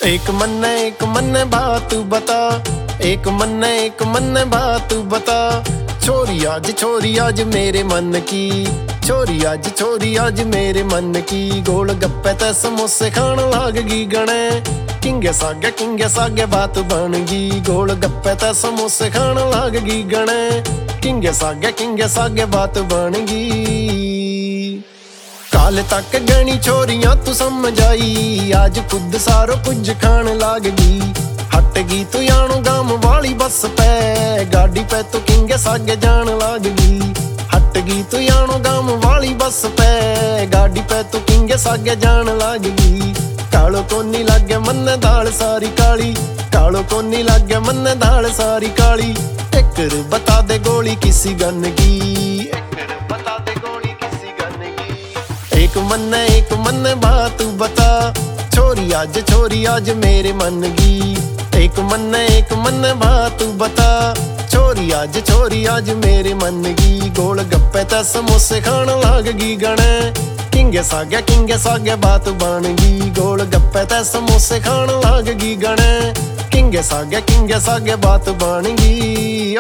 एक मन बात बता, एक मन बात बता। छोरी आज मेरे मन की, छोरी आज मेरे मन की। गोल गप्पे ते समोसे खान लाग गई गणे, किंगे सागे बात बन गई। गोल गप्पे ते समोसे खान लाग गई गणे, किंगे सागे बात बन गई। काल तक गणी छोरियां तू समझ आई, आज खुद सारो कुछ खान लाग गई। हट गई तू यानो गाम वाली बस पे, गाड़ी पे तू किंगे सागे जान लाग गई। हट गई तू यानो गाम वाली बस पे, गाड़ी पे तू किंगे सागे जान लाग गई। कालो कोनी लागे मन दाल सारी काली, कालो कोनी लागे मन दाल सारी काली। एक बता दे गोली किसी गन की, एक मन बात बता। छोरी आज मेरे मन की, एक मन बात बता। छोरी आज मेरे मन की। गोल गप्पे ते समोसे खान लाग गई गणे, किंगे सागे बात बन गई। गोल गप्पे ते समोसे खान लाग गई गणे, किंगे सागे बात बन गई।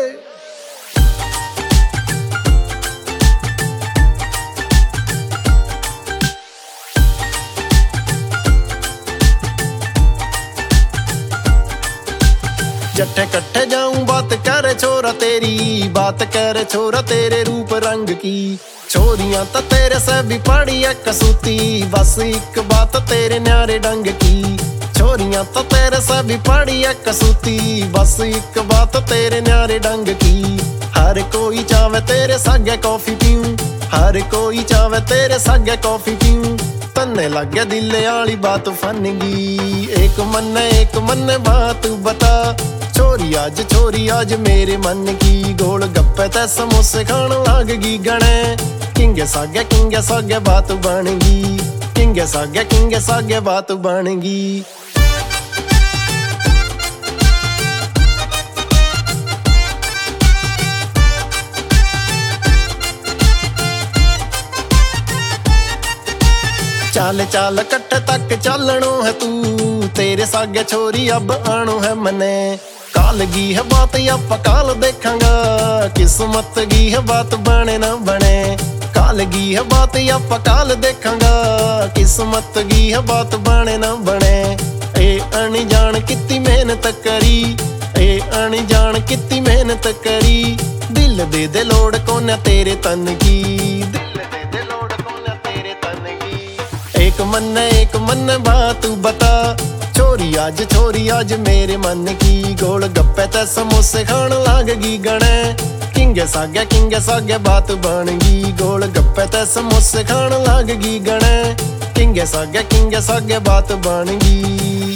जट्ठे कट्ठे जाऊं बात करे छोरा तेरी, बात करे छोरा तेरे रूप रंग की। छोरियां तो तेरे से भी पड़ी है कसूती, बस एक बात तेरे न्यारे डंग की। छोरियां तो तेरे से भी पड़ी है कसूती, बस एक बात तेरे न्यारे डंग की। हर कोई चावे तेरे सागे कॉफी पीऊं, हर कोई चावे तेरे सागे कॉफी पीऊं। तन्ने लगे दिल आली बात फनगी, एक मन बात बता। छोरी आज मेरे मन की। गोल गप्पे ते समोसे खान लाग गई गणे, किंगे सागे बात बन गई। किंगे सागे बात बन गई। चाल कट्ठे तक चलनो है तू, तेरे सागे छोरी अब आनो है मने। काल गी है बात या पकाल देखांगा, किस्मत गी है बात बने ना बने। काल गी है बात या पकाल देखांगा, किस्मत गी है बात बने ना बने। ए अनजान कितनी मेहनत करी, ए अनजान कितनी मेहनत करी। दिल दे लोड़ कोने तेरे तन की, दिल दे लोड़ कोने तेरे तन की। एक मन बात बता। छोरी आज मेरे मन की। गोल गप्पे ते समोसे खान लाग गई गणे, किंगे सागे बात बन गई। गोल गप्पे ते समोसे खान लाग गई गणे, किंगे सागे बात बन गई।